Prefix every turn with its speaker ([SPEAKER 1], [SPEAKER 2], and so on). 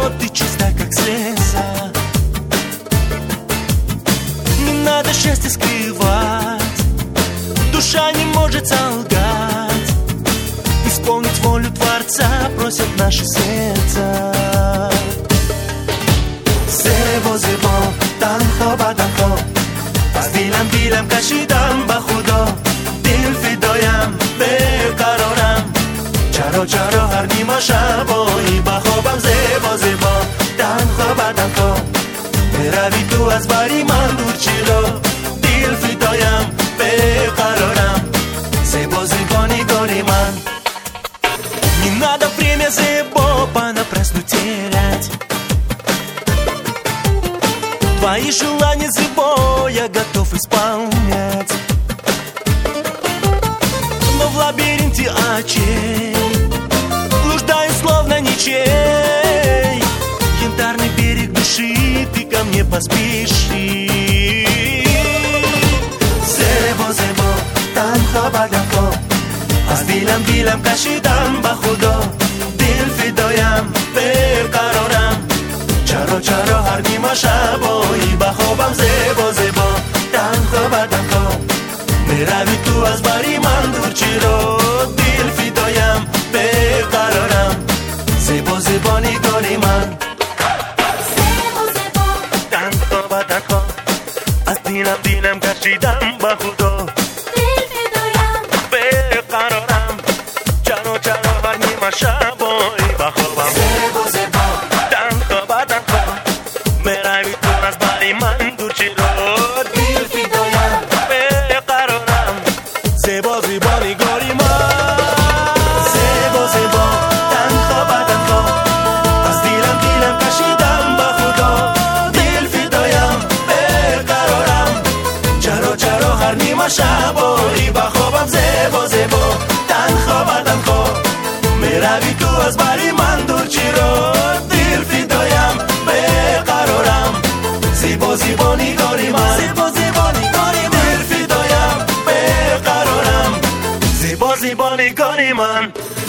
[SPEAKER 1] ты чиста, как слеза. Не надо счастье скрывать, душа не может солгать. Исполнить волю Творца просят наши сердца. زیبا زیبا تنها با تنها از دیلم کشیدم با خدا. دل فدایم بیقرارم، چرا هر نیمه شبایی بخوابم. زیبا زیبا تنها با تنها بروی تو از بری من دور چرا. دل فدایم بیقرارم، زیبا زیبا نگاری من. Не надо время зебо понапрасну терять. Твои желания зебо я готов исполнять. Но в лабиринте очей блуждаю словно ничей. Янтарный берег души, ты ко мне поспеши. Зебо зебо танха бадахо از دیلم کشیدم با خدا. دل فدایم بیقرارم، چرا هر نیمه شبایی بخوابم. زیبا زیبا تنها با تنها میروی تو از بری من دور چرا. دل فدایم بیقرارم، زیبا زیبا نگاری من.
[SPEAKER 2] زیبا زیبا
[SPEAKER 1] تنها با تنها از دیلم کشیدم با خدا. شبایی بخوابم.
[SPEAKER 2] زیبا زیبا
[SPEAKER 1] تنها با تنها میروی تو از بری من دور چرا.
[SPEAKER 2] دل فدایم
[SPEAKER 1] بیقرارم، زیبا زیبا نگاری من. زیبا زیبا تنها با تنها از دیلم کشیدم با خدا. دل فدایم بیقرارم، چرا هر نیمه شبایی بخوابم. زیبا زیبا تنها با تنها میروی تو از بری من دور چرا. دل فدایم بیقرارم، زیبا زیبا نگاری من. زیبا زیبا نگاری من. دل فدایم بیقرارم، زیبا زیبا نگاری من.